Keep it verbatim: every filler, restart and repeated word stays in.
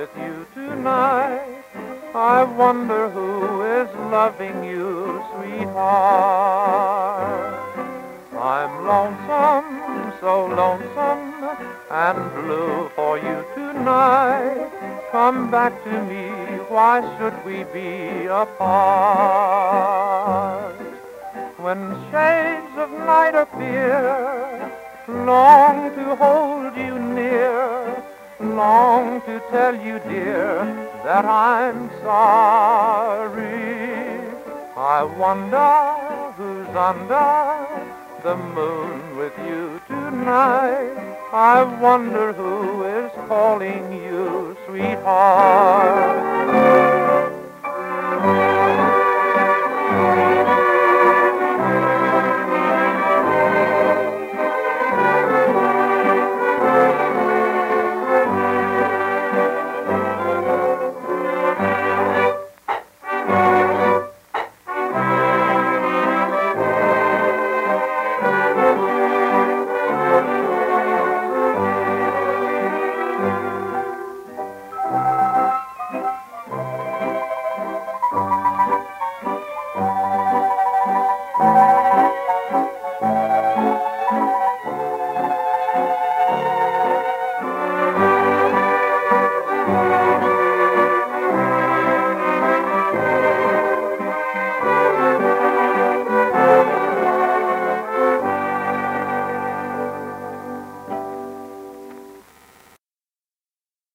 with you tonight. I wonder who is loving you, sweetheart. I'm lonesome, so lonesome, and blue for you tonight. Come back to me, why should we be apart? When shades of night appear, long to hold you near, long to tell you, dear, that I'm sorry. I wonder who's under the moon with you tonight. I wonder who is calling you, sweetheart.